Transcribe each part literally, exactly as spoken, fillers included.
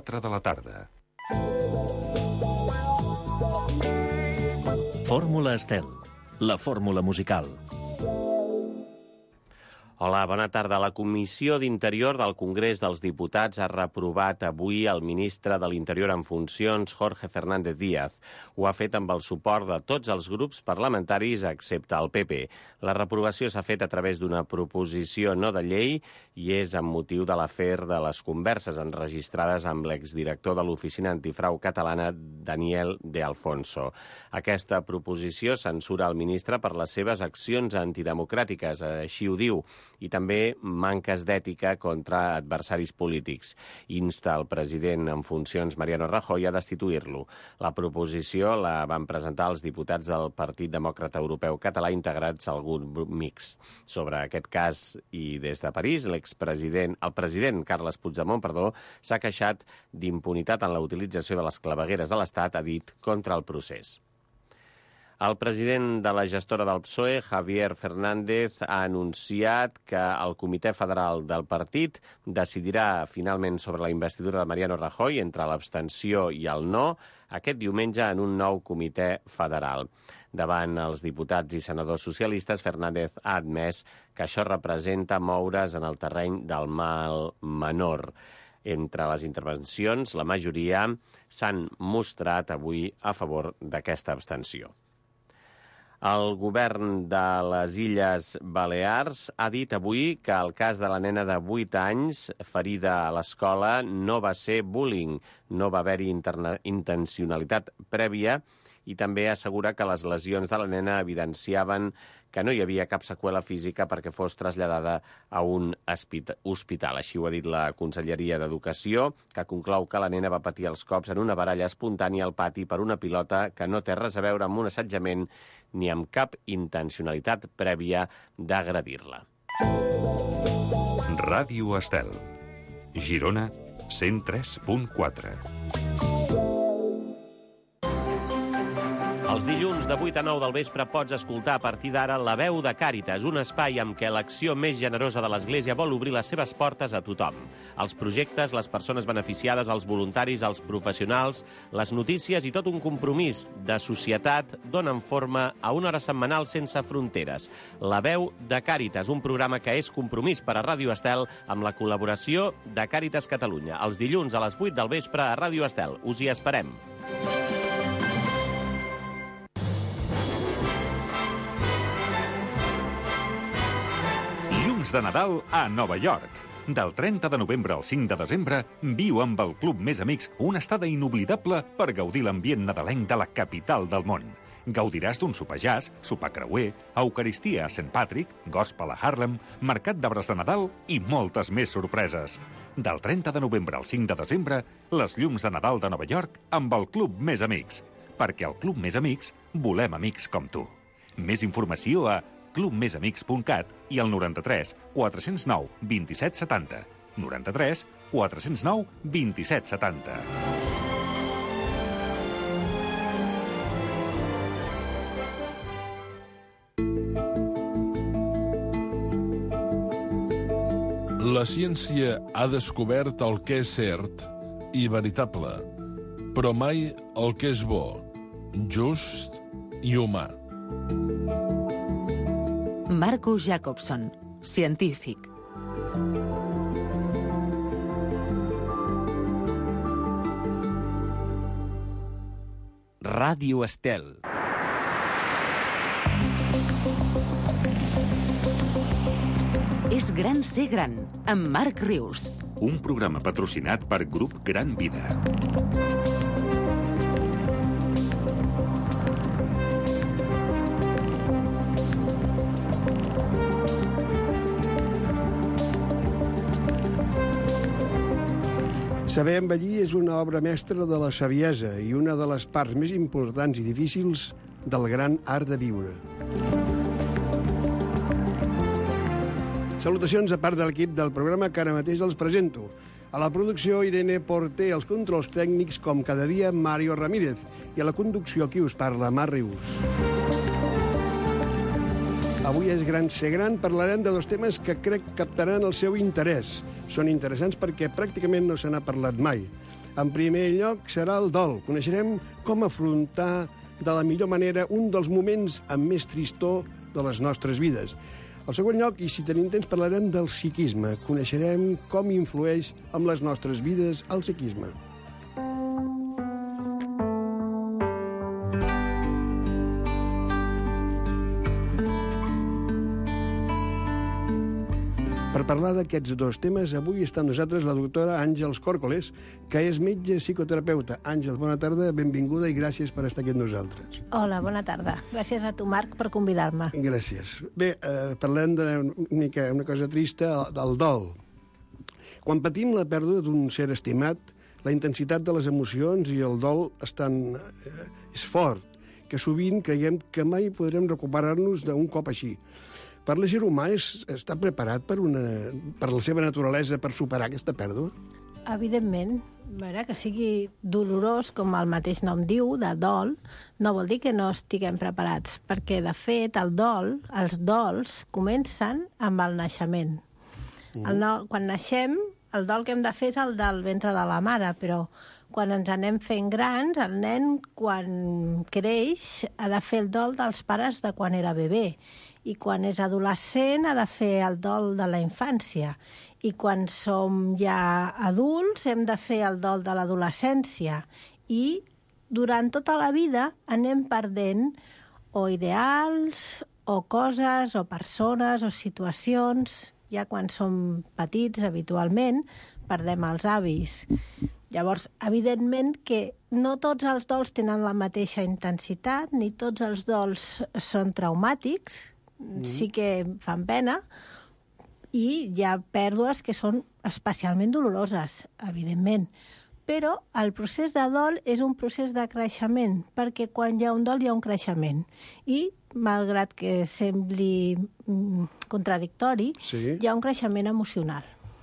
quatre de la tarda. Fórmula Estel, la fórmula musical. Hola, bona tarda. La Comissió d'Interior del Congrés dels Diputats ha reprovat avui el ministre de l'Interior en funcions, Jorge Fernández Díaz. Ho ha fet amb el suport de tots els grups parlamentaris, excepte el P P. La reprovació s'ha fet a través d'una proposició no de llei i és amb motiu de l'afer de les converses enregistrades amb l'exdirector de l'Oficina Antifrau Catalana, Daniel de Alfonso. Aquesta proposició censura el ministre per les seves accions antidemocràtiques, així ho diu, i també manques d'ètica contra adversaris polítics. Insta el president en funcions, Mariano Rajoy, a destituir-lo. La proposició la van presentar els diputats del Partit Demòcrata Europeu Català integrats al grup mixt. Sobre aquest cas i des de París, l'expresident, el president Carles Puigdemont, perdó, s'ha queixat d'impunitat en la utilització de les clavegueres de l'Estat, ha dit, contra el procés. El president de la gestora del P S O E, Javier Fernández, ha anunciat que el Comitè Federal del partit decidirà finalment sobre la investidura de Mariano Rajoy entre l'abstenció i el no aquest diumenge en un nou comitè federal. Davant els diputats i senadors socialistes, Fernández ha admès que això representa moure's en el terreny del mal menor. Entre les intervencions, la majoria s'han mostrat avui a favor d'aquesta abstenció. El govern de les Illes Balears ha dit avui que el cas de la nena de vuit anys ferida a l'escola no va ser bullying, no va haver-hi intencionalitat prèvia i també assegura que les lesions de la nena evidenciaven que no hi havia cap seqüela física perquè fos traslladada a un hospital. Així ho ha dit la Conselleria d'Educació, que conclou que la nena va patir els cops en una baralla espontània al pati per una pilota que no té res a veure amb un assetjament ni amb cap intencionalitat prèvia d'agredir-la. Ràdio Estel. Girona, cent tres punt quatre. Els dilluns de vuit a nou del vespre pots escoltar a partir d'ara La veu de Càritas, un espai amb què l'acció més generosa de l'Església vol obrir les seves portes a tothom. Els projectes, les persones beneficiades, els voluntaris, els professionals, les notícies i tot un compromís de societat donen forma a una hora setmanal sense fronteres. La veu de Càritas, un programa que és compromís per a Ràdio Estel amb la col·laboració de Càritas Catalunya. Els dilluns a les vuit del vespre a Ràdio Estel. Us hi esperem. De Nadal a Nova York. Del trenta de novembre al cinc de desembre, viu amb el Club Més Amics una estada inoblidable per gaudir l'ambient nadalenc de la capital del món. Gaudiràs d'un sopar jazz, sopar creuer, eucaristia a Saint Patrick, gospel a Harlem, mercat d'arbres de Nadal i moltes més sorpreses. Del trenta de novembre al cinc de desembre, les llums de Nadal de Nova York amb el Club Més Amics. Perquè al Club Més Amics volem amics com tu. Més informació a club més amics punt cat i el noranta-tres quatre cents nou vint-i-set setanta. noranta-tres quatre cents nou vint-i-set setanta. La ciència ha descobert el que és cert i veritable, però mai el que és bo, just i humà. Marcus Jacobson, científic. Ràdio Estel. És gran ser gran, amb Marc Rius. Un programa patrocinat per Grup Gran Vida. Saber envellir és una obra mestra de la saviesa i una de les parts més importants i difícils del gran art de viure. Salutacions a part de l'equip del programa que ara mateix els presento. A la producció, Irene Porter, als controls tècnics, com cada dia, Mario Ramírez, i a la conducció, qui us parla, Marc Rius. Avui és Gran ser gran, parlarem de dos temes que crec captaran el seu interès. Són interessants perquè pràcticament no se n'ha parlat mai. En primer lloc serà el dol. Coneixerem com afrontar de la millor manera un dels moments amb més tristor de les nostres vides. En segon lloc, i si tenim temps, parlarem del psiquisme. Coneixerem com influeix en les nostres vides el psiquisme. Per parlar d'aquests dos temes, avui està amb nosaltres la doctora Àngels Córcoles, que és metge psicoterapeuta. Àngels, bona tarda, benvinguda i gràcies per estar aquí amb nosaltres. Hola, bona tarda. Gràcies a tu, Marc, per convidar-me. Gràcies. Bé, eh, parlem d'una una cosa trista, del dol. Quan patim la pèrdua d'un ser estimat, la intensitat de les emocions i el dol estan, eh, és fort, que sovint creiem que mai podrem recuperar-nos d'un cop així. Per l'ésser humà és, està preparat per, una, per la seva naturalesa per superar aquesta pèrdua? Evidentment, veure, que sigui dolorós, com el mateix nom diu, de dol, no vol dir que no estiguem preparats, perquè, de fet, el dol, els dols, comencen amb el naixement. Mm. El no, quan naixem, el dol que hem de fer és el del ventre de la mare, però quan ens anem fent grans, el nen, quan creix, ha de fer el dol dels pares de quan era bebè. I quan és adolescent ha de fer el dol de la infància. I quan som ja adults hem de fer el dol de l'adolescència. I durant tota la vida anem perdent o ideals, o coses, o persones, o situacions. Ja quan som petits, habitualment, perdem els avis. Llavors, evidentment que no tots els dols tenen la mateixa intensitat, ni tots els dols són traumàtics, mm. sí que fan pena, i hi ha pèrdues que són especialment doloroses, evidentment. Però el procés de dol és un procés de creixement, perquè quan hi ha un dol hi ha un creixement. I, malgrat que sembli mm, contradictori, sí. hi ha un creixement emocional.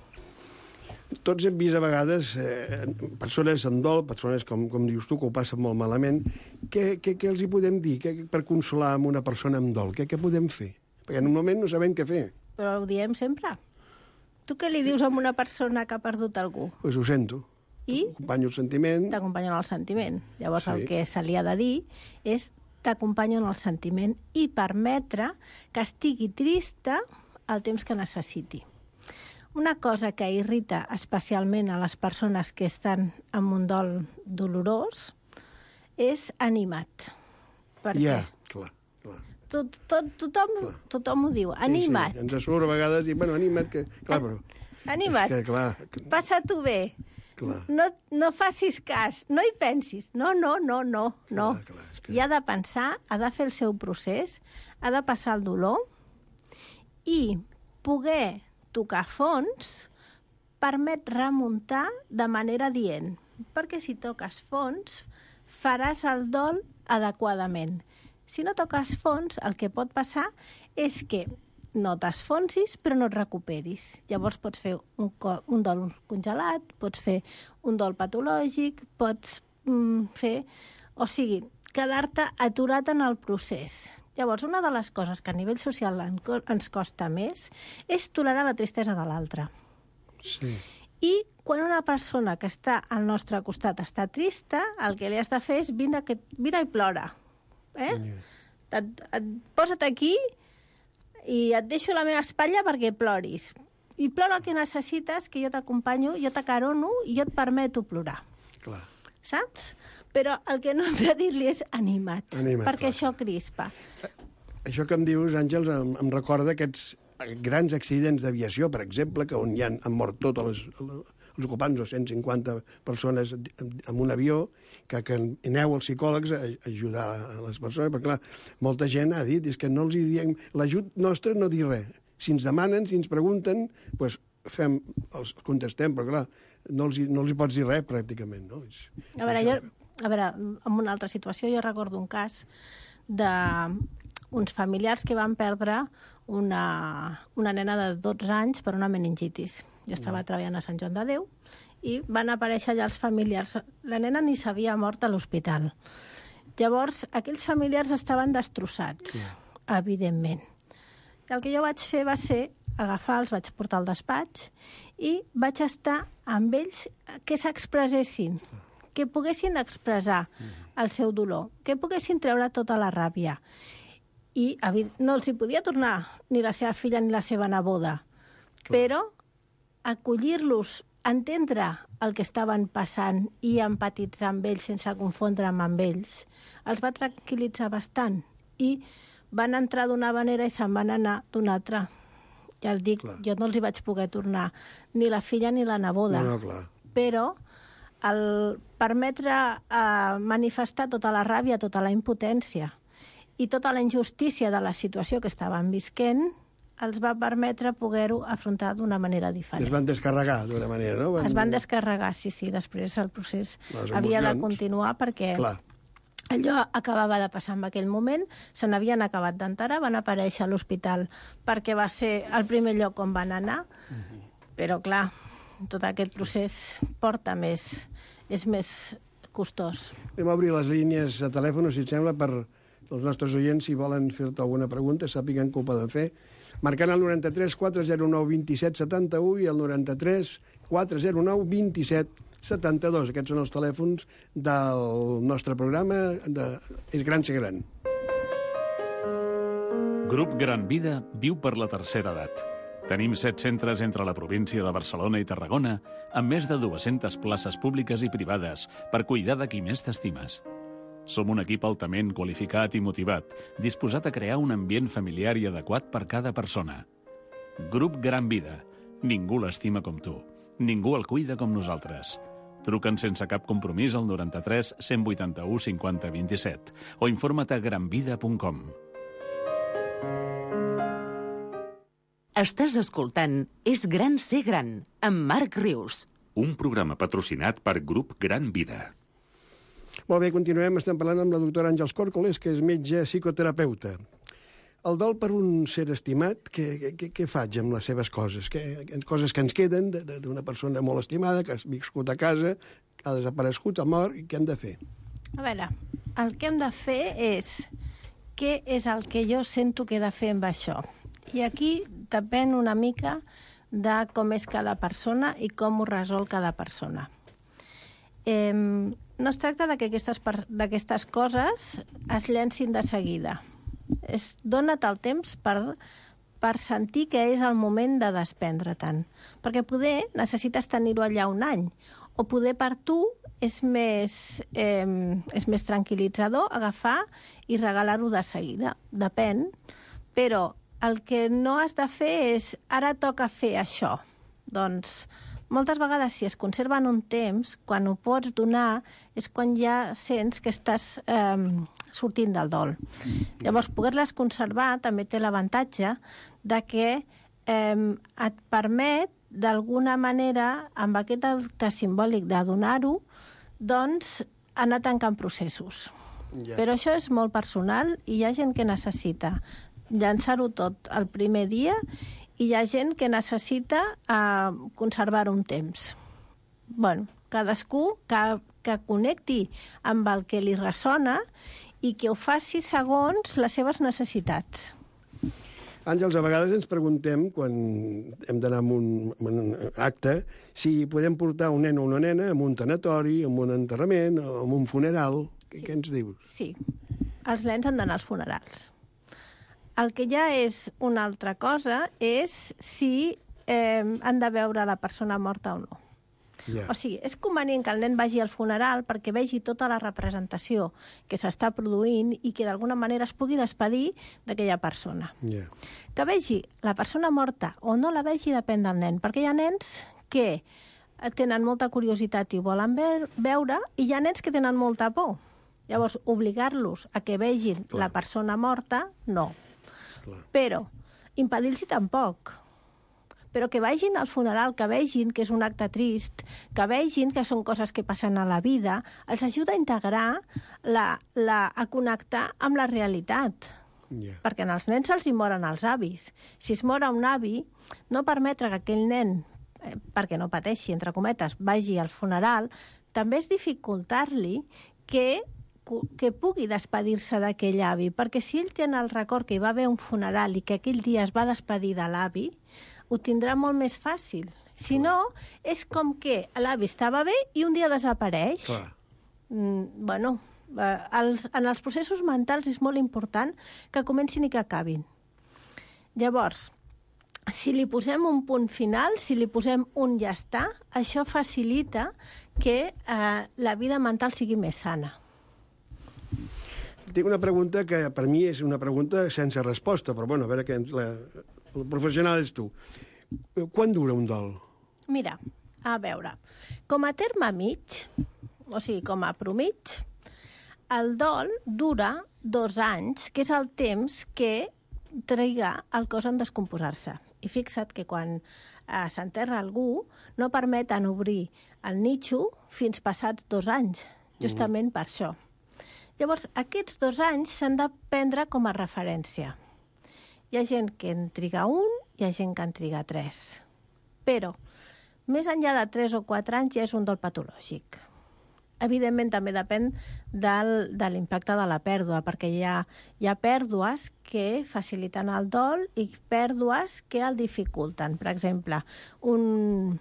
Tots hem vist a vegades eh, persones amb dol, persones, com, com dius tu, que ho passen molt malament. Què, què, què els hi podem dir que, per consolar amb una persona amb dol? Què, què podem fer? Perquè en un moment no sabem què fer. Però ho diem sempre. Tu què li dius a una persona que ha perdut algú? Doncs pues ho sento. I? T'acompanyo el sentiment. T'acompanyo en el sentiment. Llavors sí. el que se li ha de dir és t'acompanyo en el sentiment i permetre que estigui trista el temps que necessiti. Una cosa que irrita especialment a les persones que estan amb un dol dolorós és animat. Per ja, què? clar, clar. Tot, tot, tothom, clar. tothom ho diu, animat. Sí, sí. Ens surt a vegades i, bueno, animat, que... Clar, però... Animat. Que, clar, passa-t'ho bé. Clar. No, no facis cas, no hi pensis. No, no, no, no, no. Clar, clar, és que... I ha de pensar, ha de fer el seu procés, ha de passar el dolor i poder tocar fons permet remuntar de manera dient. Perquè si toques fons, faràs el dol adequadament. Si no toques fons, el que pot passar és que no t'esfonsis, però no et recuperis. Llavors pots fer un, un dol congelat, pots fer un dol patològic, pots mm, fer... O sigui, quedar-te aturat en el procés. Llavors, una de les coses que a nivell social ens costa més és tolerar la tristesa de l'altre. Sí. I quan una persona que està al nostre costat està trista, el que li has de fer és vine, que, vine i plora. Eh? Yeah. Et, et, posa't aquí i et deixo la meva espatlla perquè ploris. I plora el que necessites, que jo t'acompanyo, jo t'acarono i jo et permeto plorar. Clar. Saps? Però el que no hem de dir-li és animat, animat perquè clar. això crispa. Això que em dius, Àngels, em, em recorda aquests grans accidents d'aviació, per exemple, que on hi han, han mort tots els, els ocupants, o cent cinquanta persones en un avió, que, que aneu els psicòlegs a, a ajudar a les persones, perquè clar, molta gent ha dit, és que no els hi diem, l'ajut nostre no dir res. Si ens demanen, si ens pregunten, doncs fem, els contestem, però clar, no els, no els hi pots dir res, pràcticament, no? És, a veure, jo, a veure, en una altra situació, jo recordo un cas d'uns familiars que van perdre una, una nena de dotze anys per una meningitis. Jo estava no. treballant a Sant Joan de Déu i van aparèixer allà els familiars. La nena ni s'havia mort a l'hospital. Llavors, aquells familiars estaven destrossats, yeah. evidentment. I el que jo vaig fer va ser agafar, els vaig portar al despatx i vaig estar amb ells que s'expressessin, que poguessin expressar el seu dolor, que poguessin treure tota la ràbia. I no els hi podia tornar ni la seva filla ni la seva neboda, però acollir-los, entendre el que estaven passant i empatitzar amb ells sense confondre'm amb ells, els va tranquil·litzar bastant i van entrar d'una manera i se'n van anar d'una altra. Ja el dic, clar. Jo no els hi vaig poder tornar ni la filla ni la neboda, no, no, clar. Però el permetre eh, manifestar tota la ràbia, tota la impotència i tota la injustícia de la situació que estaven visquent els va permetre poder-ho afrontar d'una manera diferent. Es van descarregar d'una manera, no? Van... Es van descarregar, sí, sí. Després el procés havia de continuar perquè clar. Allò acabava de passar en aquell moment, se n'havien acabat d'enterar, van aparèixer a l'hospital perquè va ser el primer lloc on van anar, uh-huh. Però clar, tot aquest procés porta més, és més costós. Anem a obrir les línies de telèfon, si et sembla, per els nostres oients, si volen fer-te alguna pregunta, sàpiguen que ho poden fer. Marcant el noranta-tres quatre zero nou vint set setanta-u i el noranta-tres quatre zero nou vint set setanta-dos. Aquests són els telèfons del nostre programa de És Gran Ser Gran. Grup Gran Vida viu per la tercera edat. Tenim set centres entre la província de Barcelona i Tarragona, amb més de dues-centes places públiques i privades per cuidar de qui més t'estimes. Som un equip altament qualificat i motivat, disposat a crear un ambient familiar i adequat per cada persona. Grup Gran Vida. Ningú l'estima com tu. Ningú el cuida com nosaltres. Truca'ns sense cap compromís al noranta-tres cent vuitanta-u cinquanta vint-i-set o informa't a gran vida punt com. Estàs escoltant És Gran Ser Gran, amb Marc Rius. Un programa patrocinat per Grup Gran Vida. Molt bé, continuem. Estem parlant amb la doctora Àngels Còrcoles, que és metge psicoterapeuta. El dol per un ser estimat, què, què, què faig amb les seves coses? Què, coses que ens queden d'una persona molt estimada, que ha viscut a casa, que ha desaparegut, ha mort, i què hem de fer? A veure, el que hem de fer és què és el que jo sento que he de fer amb això. I aquí depèn una mica de com és cada persona i com ho resol cada persona. Eh, no es tracta de que aquestes, d'aquestes coses es llencin de seguida. És, dona't el temps per, per sentir que és el moment de desprendre-te'n. Perquè poder necessites tenir-ho allà un any, o poder per tu és més, eh, és més tranquil·litzador agafar i regalar-ho de seguida. Depèn, però el que no has de fer és ara toca fer això. Doncs moltes vegades, si es conserven un temps, quan ho pots donar, és quan ja sents que estàs eh, sortint del dol. Llavors, poder-les conservar també té l'avantatge de que eh, et permet, d'alguna manera, amb aquest acte simbòlic de donar-ho, doncs, anar tancant processos. Yeah. Però això és molt personal i hi ha gent que necessita llançar-ho tot el primer dia i hi ha gent que necessita eh, conservar-ho un temps. Bueno, cadascú que, que connecti amb el que li ressona i que ho faci segons les seves necessitats. Àngels, a vegades ens preguntem, quan hem d'anar a un, a un acte, si podem portar un nen o una nena a un tanatori, a un enterrament, o a un funeral. Sí. Què ens dius? Sí, els nens han d'anar als funerals. El que ja és una altra cosa és si eh, han de veure la persona morta o no. Yeah. O sigui, és convenient que el nen vagi al funeral perquè vegi tota la representació que s'està produint i que d'alguna manera es pugui despedir d'aquella persona. Yeah. Que vegi la persona morta o no la vegi depèn del nen, perquè hi ha nens que tenen molta curiositat i ho volen veure i hi ha nens que tenen molta por. Llavors, obligar-los a que vegin Clar. La persona morta, no. Però impedir-los tampoc. Però que vagin al funeral, que vegin que és un acte trist, que vegin que són coses que passen a la vida, els ajuda a integrar, la, la, a connectar amb la realitat. Yeah. Perquè en els nens se'ls hi moren els avis. Si es mora un avi, no permetre que aquell nen, eh, perquè no pateixi, entre cometes, vagi al funeral, també és dificultar-li que que pugui despedir-se d'aquell avi, perquè si ell té en el record que hi va haver un funeral i que aquell dia es va despedir de l'avi, ho tindrà molt més fàcil. Si no, és com que l'avi estava bé i un dia desapareix. Clar. Mm, bueno, eh, els, en els processos mentals és molt important que comencin i que acabin. Llavors, si li posem un punt final, si li posem un ja està, això facilita que eh, la vida mental sigui més sana. Tinc una pregunta que per mi és una pregunta sense resposta, però bueno, a veure, que ens la, el professional és tu. Quan dura un dol? Mira, a veure, com a terme mig, o sigui, com a promig, el dol dura dos anys, que és el temps que triga el cos en descomposar-se. I fixa't que quan eh, s'enterra algú no permeten obrir el nitxo fins passats dos anys, justament mm. per això. Llavors, aquests dos anys s'han de prendre com a referència. Hi ha gent que en triga un, hi ha gent que en triga tres. Però, més enllà de tres o quatre anys, ja és un dol patològic. Evidentment, també depèn del, de l'impacte de la pèrdua, perquè hi ha, hi ha pèrdues que faciliten el dol i pèrdues que el dificulten. Per exemple, un,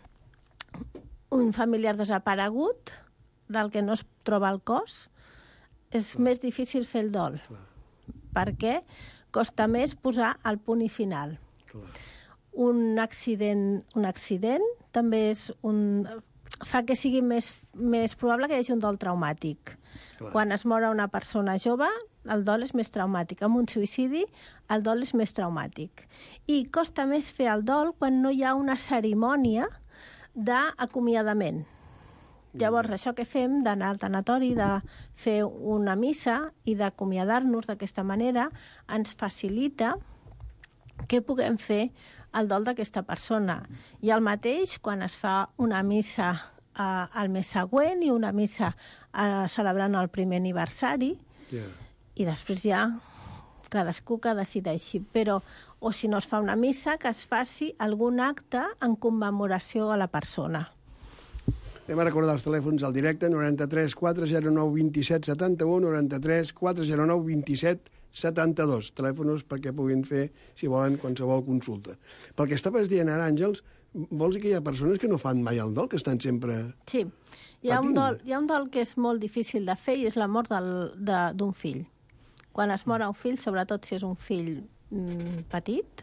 un familiar desaparegut, del que no es troba el cos, és Clar. més difícil fer el dol, Clar. perquè costa més posar el punt i final. Clar. Un accident, un accident també és un... fa que sigui més, més probable que hi hagi un dol traumàtic. Clar. Quan es mor una persona jove, el dol és més traumàtic. Amb un suïcidi, el dol és més traumàtic. I costa més fer el dol quan no hi ha una cerimònia d'acomiadament. Llavors, això que fem d'anar al tanatori, de fer una missa i d'acomiadar-nos d'aquesta manera, ens facilita que puguem fer el dol d'aquesta persona. I el mateix quan es fa una missa eh, al mes següent i una missa eh, celebrant el primer aniversari, yeah. i després ja cadascú que decideixi. Però, o si no es fa una missa, que es faci algun acte en commemoració a la persona. Anem a recordar els telèfons al directe, noranta-tres quatre zero nou vint set setanta-u, noranta-tres quatre zero nou vint set setanta-dos, telèfons perquè puguin fer, si volen, qualsevol consulta. Pel que estaves dient ara, Àngels, vols dir que hi ha persones que no fan mai el dol, que estan sempre... Sí, hi ha, un dol, hi ha un dol que és molt difícil de fer i és la mort d'un fill. Quan es mor un fill, sobretot si és un fill mm, petit,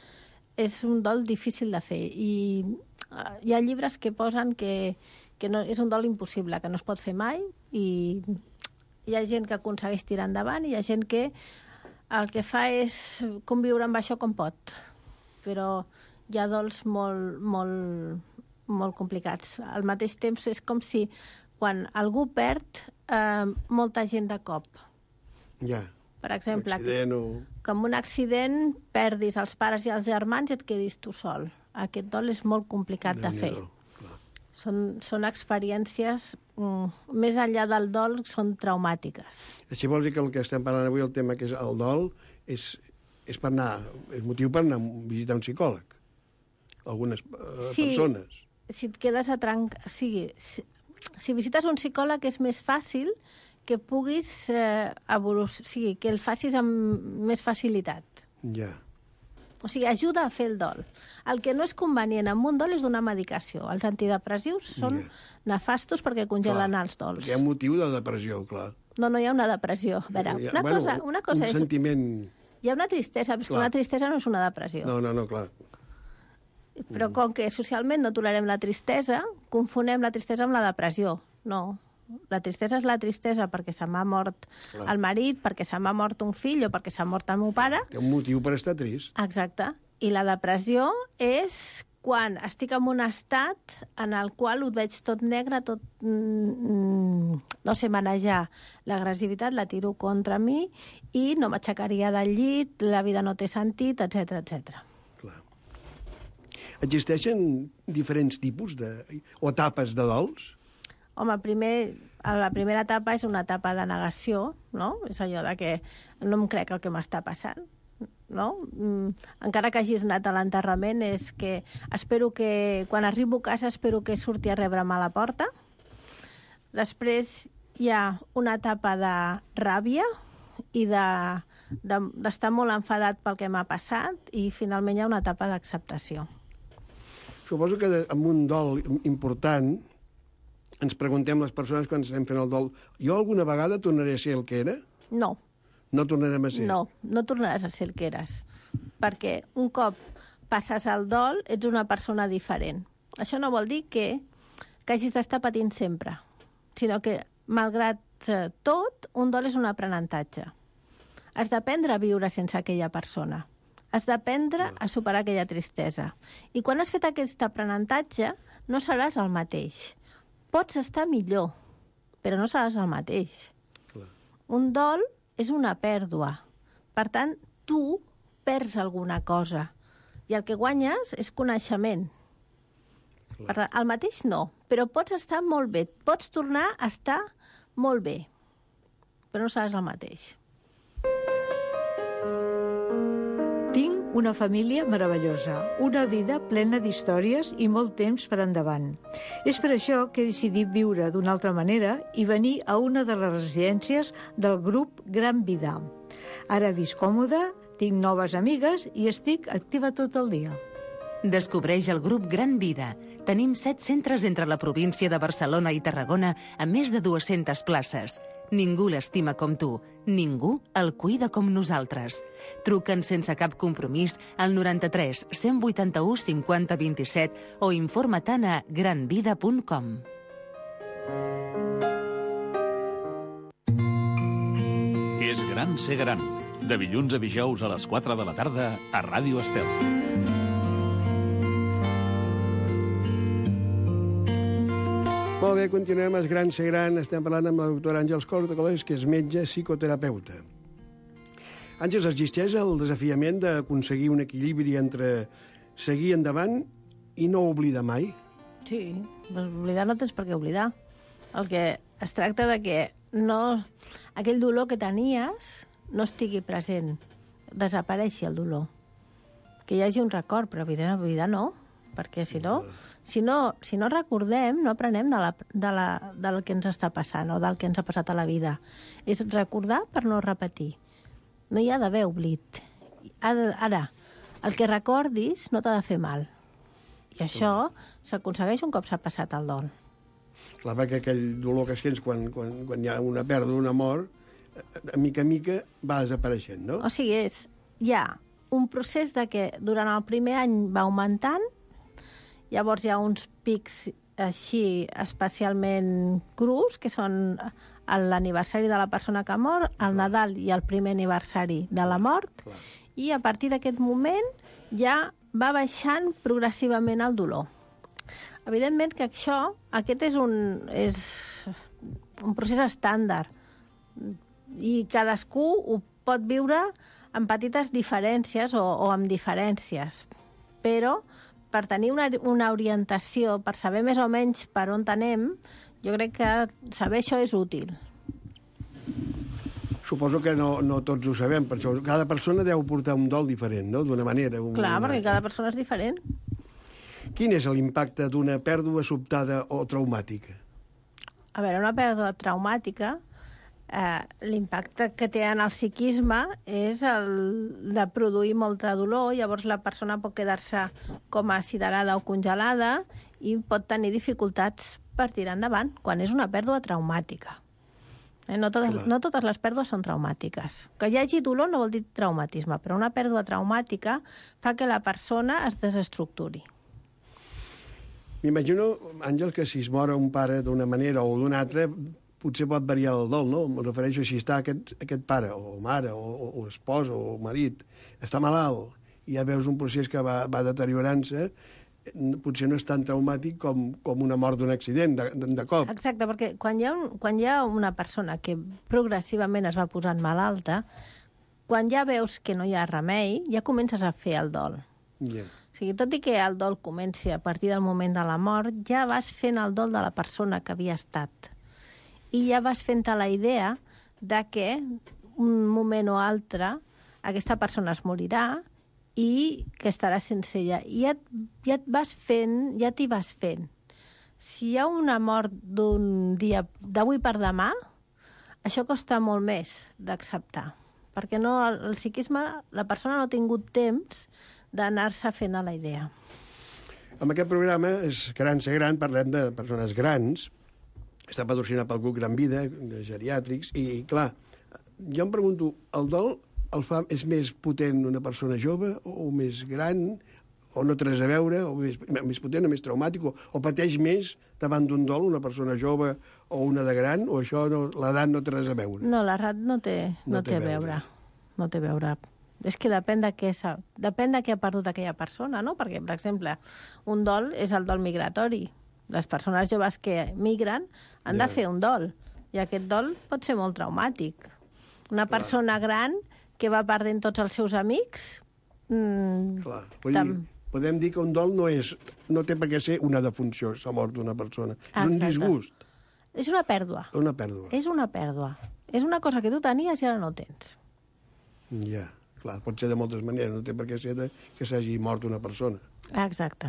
és un dol difícil de fer. I uh, hi ha llibres que posen que, que no, és un dol impossible, que no es pot fer mai, i hi ha gent que aconsegueix tirar endavant i hi ha gent que el que fa és conviure amb això com pot. Però hi ha dols molt, molt, molt complicats. Al mateix temps és com si quan algú perd eh, molta gent de cop. Ja. Per exemple, que, o... que amb un accident perdis els pares i els germans i et quedis tu sol. Aquest dol és molt complicat de fer. Són, són experiències, mm, més enllà del dol, són traumàtiques. Així vol dir que el que estem parlant avui, el tema que és el dol, és, és per anar, és motiu per anar a visitar un psicòleg. Algunes uh, sí, persones. Si et quedes a trenc... O sigui, si, si visites un psicòleg és més fàcil que puguis eh, evolucionar, o sigui, que el facis amb més facilitat. Ja. O sigui, ajuda a fer el dol. El que no és convenient amb un dol és donar medicació. Els antidepressius són yeah. nefastos perquè congelen clar, els dols. Hi ha motiu de depressió, clar. No, no hi ha una depressió. A veure, una, bueno, cosa, una cosa un és... sentiment... Hi ha una tristesa, però és que una tristesa no és una depressió. No, no, no, clar. Però com que socialment no tolerem la tristesa, confonem la tristesa amb la depressió. No. La tristesa és la tristesa perquè se m'ha mort clar. el marit, perquè se m'ha mort un fill o perquè s'ha mort el meu pare. Té un motiu per estar trist. Exacte. I la depressió és quan estic en un estat en el qual ho veig tot negre, tot... Mm, no sé manejar l'agressivitat, la tiro contra mi i no m'aixecaria del llit, la vida no té sentit, etcètera, etcètera. Clar. Existeixen diferents tipus de... o etapes de dols? Home, primer, la primera etapa és una etapa de negació, no? És allò de que no em crec el que m'està passant, no? Mm, encara que hagis anat a l'enterrament, és que espero que, quan arribo a casa, espero que surti a rebre'm a la porta. Després hi ha una etapa de ràbia i de, de, d'estar molt enfadat pel que m'ha passat, i finalment hi ha una etapa d'acceptació. Suposo que de, amb un dol important ens preguntem les persones quan estem fent el dol, jo alguna vegada tornaré a ser el que era? No. No tornarem a ser? No, no tornaràs a ser el que eres. Perquè un cop passes el dol, ets una persona diferent. Això no vol dir que, que hagis d'estar patint sempre, sinó que, malgrat tot, un dol és un aprenentatge. Has d'aprendre a viure sense aquella persona. Has d'aprendre a superar aquella tristesa. I quan has fet aquest aprenentatge, no seràs el mateix. Pots estar millor, però no seràs el mateix. Clar. Un dol és una pèrdua. Per tant, tu perds alguna cosa. I el que guanyes és coneixement. Clar. Per tant, el mateix no, però pots estar molt bé. Pots tornar a estar molt bé, però no seràs el mateix. Tinc una família meravellosa, una vida plena d'històries i molt temps per endavant. És per això que he decidit viure d'una altra manera i venir a una de les residències del grup Gran Vida. Ara visc còmode, tinc noves amigues i estic activa tot el dia. Descobreix el grup Gran Vida. Tenim set centres entre la província de Barcelona i Tarragona amb més de dues-centes places. Ningú l'estima com tu. Ningú el cuida com nosaltres. Truca'ns sense cap compromís al noranta-tres cent vuitanta-u cinquanta vint-i-set o informa-te'n a gran vida punt com. És gran ser gran. De dilluns a dijous a les quatre de la tarda a Ràdio Estel. Molt bé, continuem. És gran ser gran. Estem parlant amb la doctora Àngels Cortacalés, que és metge psicoterapeuta. Àngels, existeix el desafiament d'aconseguir un equilibri entre seguir endavant i no oblidar mai? Sí, oblidar no tens per què oblidar. El que es tracta de que no, aquell dolor que tenies no estigui present, desapareixi el dolor. Que hi hagi un record, però oblidar, oblidar no, perquè si no... Si no, si no recordem, no aprenem de la, de la, del que ens està passant o del que ens ha passat a la vida. És recordar per no repetir. No hi ha d'haver oblit. Ara, el que recordis no t'ha de fer mal. I això s'aconsegueix un cop s'ha passat el dol. Clar, perquè aquell dolor que sents quan, quan, quan hi ha una pèrdua, una mort, a mica a mica va desapareixent, no? O sigui, és, hi ha un procés de que durant el primer any va augmentant. Llavors hi ha uns pics així especialment crus, que són l'aniversari de la persona que ha mort, el Nadal i el primer aniversari de la mort, clar. I a partir d'aquest moment ja va baixant progressivament el dolor. Evidentment que això, aquest és un, és un procés estàndard i cadascú ho pot viure amb petites diferències o, o amb diferències, però per tenir una, una orientació, per saber més o menys per on anem, jo crec que saber això és útil. Suposo que no, no tots ho sabem, per això cada persona deu portar un dol diferent, no?, d'una manera. Un, Clar, perquè cada persona és diferent. Quin és l'impacte d'una pèrdua sobtada o traumàtica? A veure, una pèrdua traumàtica, eh, l'impacte que té en el psiquisme és el de produir molta dolor, llavors la persona pot quedar-se com a siderada o congelada i pot tenir dificultats per tirar endavant, quan és una pèrdua traumàtica. Eh, no, totes, no totes les pèrdues són traumàtiques. Que hi hagi dolor no vol dir traumatisme, però una pèrdua traumàtica fa que la persona es desestructuri. M'imagino, Àngel, que si es mor un pare d'una manera o d'una altra, potser pot variar el dol, no? Em refereixo a si està aquest, aquest pare, o mare, o, o espòs, o marit, està malalt, i ja veus un procés que va, va deteriorant-se, potser no és tan traumàtic com, com una mort d'un accident, de, de, de cop. Exacte, perquè quan hi, ha un, quan hi ha una persona que progressivament es va posant malalta, quan ja veus que no hi ha remei, ja comences a fer el dol. Yeah. O sigui, tot i que el dol comenci a partir del moment de la mort, ja vas fent el dol de la persona que havia estat. I ja vas fent-te la idea de que un moment o altre aquesta persona es morirà i que estarà sense ella. I ja, ja et vas fent, ja t'hi vas fent. si hi ha una mort d'un dia d'avui per demà, això costa molt més d'acceptar, perquè no, el, el psiquisme, la persona no ha tingut temps d'anar-se fent a la idea. En aquest programa, és Gran ser gran, parlem de persones grans, està patrocinat pel Club Gran Vida, de geriàtrics, i, clar, jo em pregunto, el dol el fa, és més potent una persona jove o més gran, o no té res a veure, o més, més potent o més traumàtic, o, o pateix més davant d'un dol una persona jove o una de gran, o això no, l'edat no té res a veure? No, l'edat no té, no, no té, té a veure. No té a veure. És que depèn de què, depèn de què ha perdut aquella persona, no? Perquè, per exemple, un dol és el dol migratori. Les persones joves que migren han ja. de fer un dol, i aquest dol pot ser molt traumàtic. Una Clar. persona gran que va perdent tots els seus amics... Mmm, Clar, vull dir, podem dir que un dol no, és, no té per què ser una defunció, s'ha mort una persona. Exacte. És un disgust. És una pèrdua. Una pèrdua. És una pèrdua. És una cosa que tu tenies i ara no tens. Ja, clar, pot ser de moltes maneres, no té per què ser de, que s'hagi mort una persona. Exacte.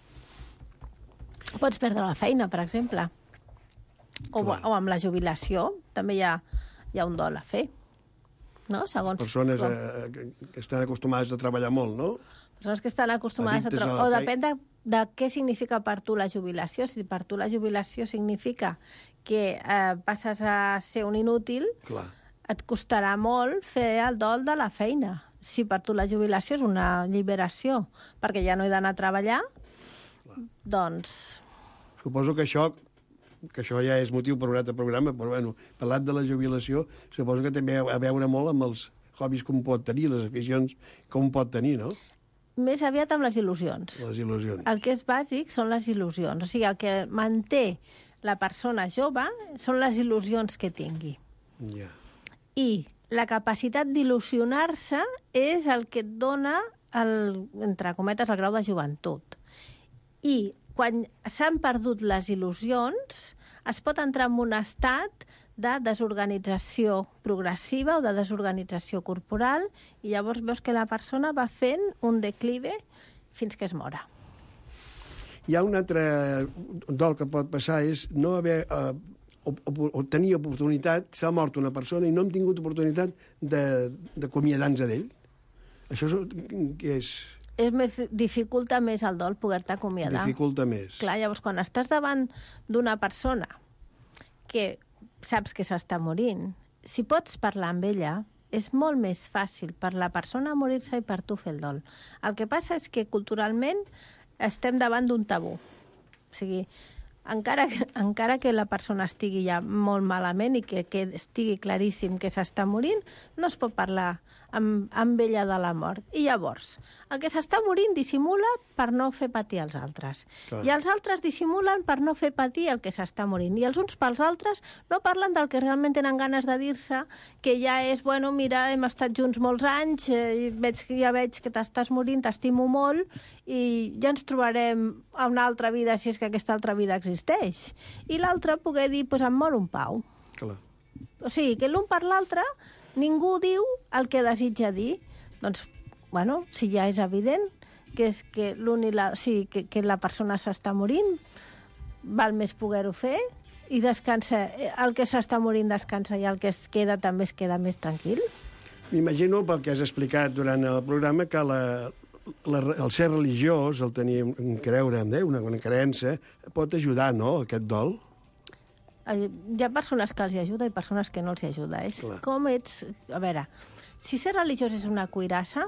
Pots perdre la feina, per exemple. O, o amb la jubilació, també hi ha, hi ha un dol a fer. No? Segons persones eh, que, que estan acostumades a treballar molt, no? Persones que estan acostumades a treballar... O depèn de, de què significa per tu la jubilació. Si per tu la jubilació significa que eh, passes a ser un inútil... Clar. Et costarà molt fer el dol de la feina. Si per tu la jubilació és una alliberació perquè ja no he d'anar a treballar, Clar. doncs... Suposo que això, que això ja és motiu per un altre programa, però bueno, parlat de la jubilació, suposo que també ha a veure molt amb els hobbies que un pot tenir, les aficions que un pot tenir, no? Més aviat amb les il·lusions. Les il·lusions. El que és bàsic són les il·lusions. O sigui, el que manté la persona jove són les il·lusions que tingui. Ja. Yeah. I la capacitat d'il·lusionar-se és el que et dona, el, entre cometes, el grau de joventut. I quan s'han perdut les il·lusions, es pot entrar en un estat de desorganització progressiva o de desorganització corporal, i llavors veus que la persona va fent un declive fins que es mora. Hi ha un altre dol que pot passar, és no haver... Eh, O, o, o tenir oportunitat, s'ha mort una persona i no hem tingut oportunitat d'acomiadar-nos d'ell. Això és, què és? És més, dificulta més el dol poder-te acomiadar. Dificulta més. Clar, llavors, quan estàs davant d'una persona que saps que s'està morint, si pots parlar amb ella, és molt més fàcil per la persona morir-se i per tu fer el dol. El que passa és que culturalment estem davant d'un tabú. O sigui, Encara, encara que la persona estigui ja molt malament i que, que estigui claríssim que s'està morint, no es pot parlar amb, amb ella de la mort. I llavors, el que s'està morint dissimula per no fer patir els altres. Clar. I els altres dissimulen per no fer patir el que s'està morint. I els uns pels altres no parlen del que realment tenen ganes de dir-se, que ja és, bueno, mira, hem estat junts molts anys, eh, i veig, ja veig que t'estàs morint, t'estimo molt, i ja ens trobarem a una altra vida si és que aquesta altra vida existeix. I l'altre poder dir, doncs em mor un pau. Clar. O sigui, que l'un per l'altre ningú diu el que desitja dir. Doncs, bueno, si ja és evident que és que l'un i la... Sí, que, que la persona s'està morint, val més poder-ho fer i descansa. El que s'està morint descansa i el que es queda també es queda més tranquil. M'imagino, pel que has explicat durant el programa, que la, la, el ser religiós, el tenir un creure en Déu, una, una creença, pot ajudar, no?, aquest dol. Hi ha persones que els ajuda i persones que no els ajuda. És Clar. Com ets... A veure, si ser religiós és una cuirassa,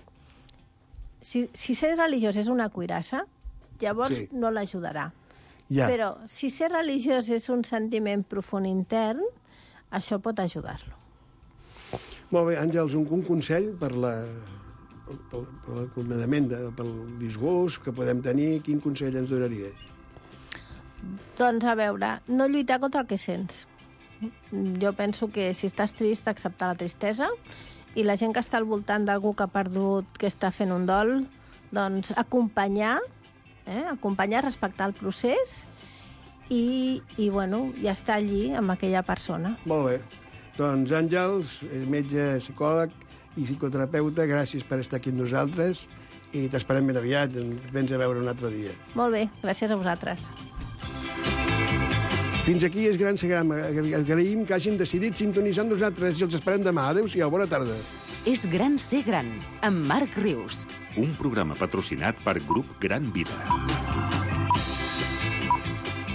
si, si ser religiós és una cuirassa, llavors sí. no l'ajudarà. Ja. Però si ser religiós és un sentiment profund intern, això pot ajudar-lo. Molt bé, Àngels, un, un consell per la... per, per l'acomiadament, pel disgust que podem tenir, quin consell ens donaries? Doncs, a veure, no lluitar contra el que sents. Jo penso que si estàs trist, acceptar la tristesa, i la gent que està al voltant d'algú que ha perdut, que està fent un dol, doncs acompanyar, eh? acompanyar, respectar el procés i, i, bueno, i estar allí amb aquella persona. Molt bé. Doncs, Àngels, metge, psicòleg i psicoterapeuta, gràcies per estar aquí amb nosaltres i t'esperem ben aviat. Ens vens a veure un altre dia. Molt bé, gràcies a vosaltres. Fins aquí és gran ser gran. Agraïm que hagin decidit sintonitzar amb nosaltres i els esperem demà. Adéu-siau, bona tarda. És gran ser gran, amb Marc Rius. Un programa patrocinat per Grup Gran Vida.